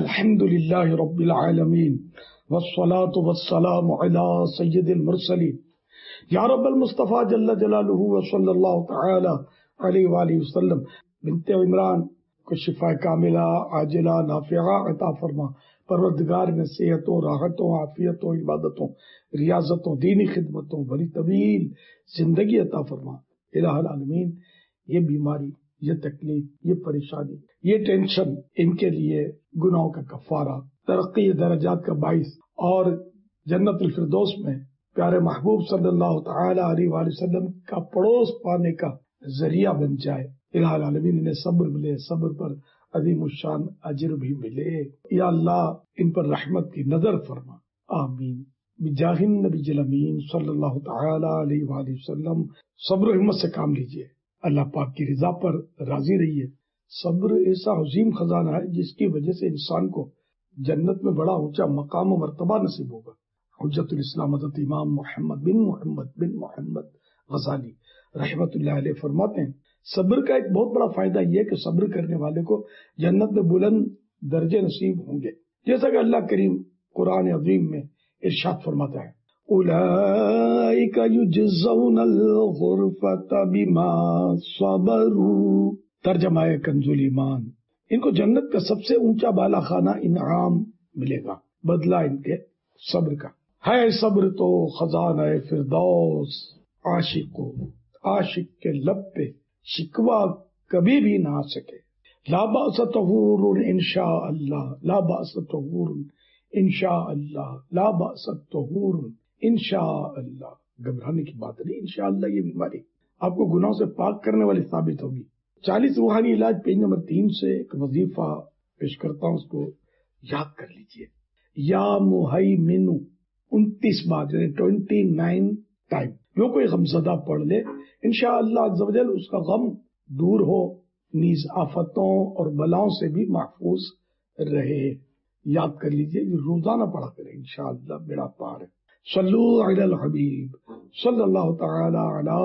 الحمد للہ رب العالمین والصلاة والسلام علی سید المرسلین یا رب المصطفیٰ جل جلالہ وصلی اللہ تعالی علیہ وآلہ وسلم. بنت عمران کو شفا کاملہ عاجلہ نافعہ عطا فرما. پروردگار نے صحتوں، راحتوں، عافیتوں، عبادتوں، ریاضتوں، دینی خدمتوں، بڑی طویل زندگی عطا فرما. الہ العالمین، یہ بیماری، یہ تکلیف، یہ پریشانی، یہ ٹینشن، ان کے لیے گناہوں کا کفارہ، ترقی درجات کا باعث اور جنت الفردوس میں پیارے محبوب صلی اللہ تعالی علیہ وآلہ وسلم کا پڑوس پانے کا ذریعہ بن جائے. الہ العالمین انہیں صبر ملے، صبر پر عظیم الشان اجر بھی ملے. یا اللہ ان پر رحمت کی نظر فرما. آمین. بجاہ النبی الامین صلی اللہ تعالی علیہ وآلہ وسلم. صبر و ہمت سے کام لیجئے، اللہ پاک کی رضا پر راضی رہیے. صبر ایسا عظیم خزانہ ہے جس کی وجہ سے انسان کو جنت میں بڑا اونچا مقام و مرتبہ نصیب ہوگا. حجت الاسلام حضرت امام محمد بن محمد غزالی رحمت اللہ علیہ فرماتے ہیں صبر کا ایک بہت بڑا فائدہ یہ ہے کہ صبر کرنے والے کو جنت میں بلند درجے نصیب ہوں گے، جیسا کہ اللہ کریم قرآن عظیم میں ارشاد فرماتا ہے اولئک یجزون الغرفۃ بما صبروا. ترجمہ ہے کنز ایمان، ان کو جنت کا سب سے اونچا بالا خانہ انعام ملے گا بدلہ ان کے صبر کا. ہے صبر تو خزانہ فردوس، عاشق کے لب پہ شکوہ کبھی بھی نہ آ سکے. لا باس طہور انشاء اللہ، لا باس طہور انشاء اللہ، لا باس طہور انشاء اللہ. گھبرانے کی بات نہیں، انشاءاللہ یہ بیماری آپ کو گناہوں سے پاک کرنے والی ثابت ہوگی. 40 روحانی علاج پیج نمبر 3 سے ایک وظیفہ پیش کرتا ہوں، اس کو یاد کر لیجئے. یا مہیمن 29 بار یعنی 29 ٹائم جو کوئی غمزدہ پڑھ لے انشاءاللہ عز و جل اس کا غم دور ہو، نیز آفتوں اور بلاؤں سے بھی محفوظ رہے. یاد کر لیجئے، یہ روزانہ پڑھا کریں، انشاءاللہ بیڑا پار ہے. صلو علی الحبیب صلی اللہ تعالی علی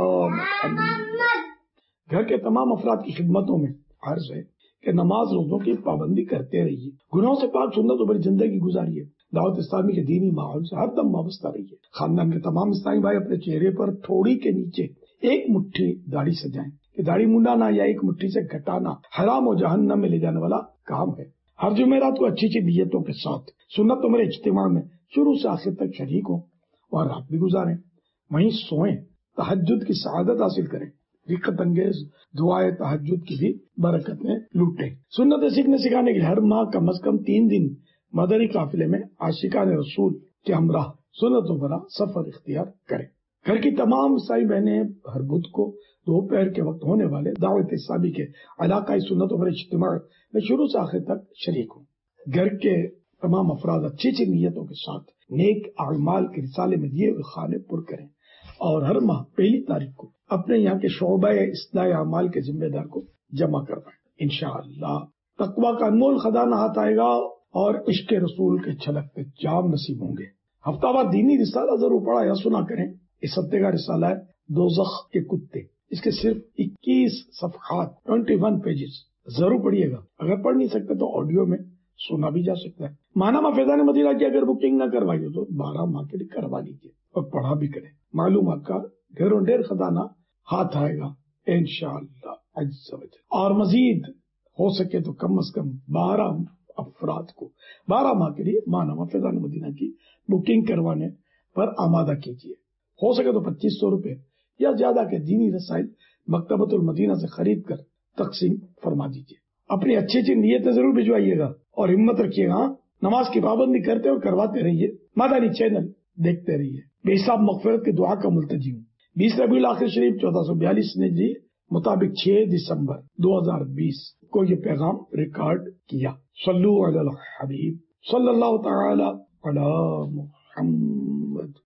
محمد. گھر کے تمام افراد کی خدمتوں میں عرض ہے کہ نماز روزوں کی پابندی کرتے رہیے، گناہوں سے پاک سنت و بڑی زندگی گزاریے، دعوت اسلامی کے دینی ماحول سے ہر دم وابستہ رہیے. خاندان کے تمام اسلامی بھائی اپنے چہرے پر تھوڑی کے نیچے ایک مٹھی داڑھی سجائیں کہ داڑھی منڈانا یا ایک مٹھی سے گھٹانا حرام و جہنم میں لے جانے والا کام ہے. ہر جمعرات کو اچھی اچھی نیتوں کے ساتھ سنت و میرے اجتماع میں شروع سے آخر تک شریک ہوں اور رات بھی گزاریں. وہیں سوئیں، تہجد کی سعادت حاصل کریں، رقت انگیز دعائے تہجد کی بھی برکتیں لوٹیں. سنت سیکھنے سکھانے کے ہر ماہ کم از کم 3 دن مدنی قافلے میں عاشقان رسول کے ہمراہ سنت و برا سفر اختیار کریں. گھر کی تمام عیسائی بہنیں ہر بدھ کو دوپہر کے وقت ہونے والے دعوت اسلامی کے علاقائی سنت و برا اجتماع میں شروع سے آخر تک شریک ہوں. گھر کے تمام افراد اچھی اچھی نیتوں کے ساتھ نیک اعمال کے رسالے میں دیے ہوئے خانے پر کریں اور ہر ماہ 1 تاریخ کو اپنے یہاں کے شعبہ اصلاح اعمال کے ذمہ دار کو جمع کروائیں. انشاءاللہ تقویٰ کا انمول خزانہ ہاتھ آئے گا اور عشق رسول کے چھلکتے جام نصیب ہوں گے. ہفتہ وار دینی رسالہ ضرور پڑھا یا سنا کریں. اس ہفتے کا رسالہ ہے دوزخ کے کتے. اس کے صرف 21 صفحات 21 پیجز ضرور پڑھیے گا. اگر پڑھ نہیں سکتے تو آڈیو میں سنا بھی جا سکتا ہے. ماہنامہ فیضان مدینہ کی اگر بکنگ نہ کروائی ہو تو 12 ماہ کے لیے کروا لیجیے اور پڑھا بھی کریں. معلومات کا ڈھیروں ڈھیر خزانہ ہاتھ آئے گا انشاءاللہ عز و جل. اور مزید ہو سکے تو کم از کم 12 افراد کو 12 ماہ کے لیے ماہنامہ فیضان مدینہ کی بکنگ کروانے پر آمادہ کیجیے. ہو سکے تو 2500 روپے یا زیادہ کے دینی رسائل مکتبۃ المدینہ سے خرید کر تقسیم فرما دیجیے. اپنی اچھی اچھی نیتیں ضرور بھجوائیے گا اور ہمت رکھیے گا. نماز کی پابندی کرتے اور کرواتے رہیے. مدنی چینل دیکھتے رہیے. بے حساب مغفرت کی دعا کا ملتجی ہوں. 20 ربیع الاخر شریف 1442 نے جی مطابق 6 دسمبر 2020 کو یہ پیغام ریکارڈ کیا. صلو علی الحبیب صلی اللہ تعالی علی محمد.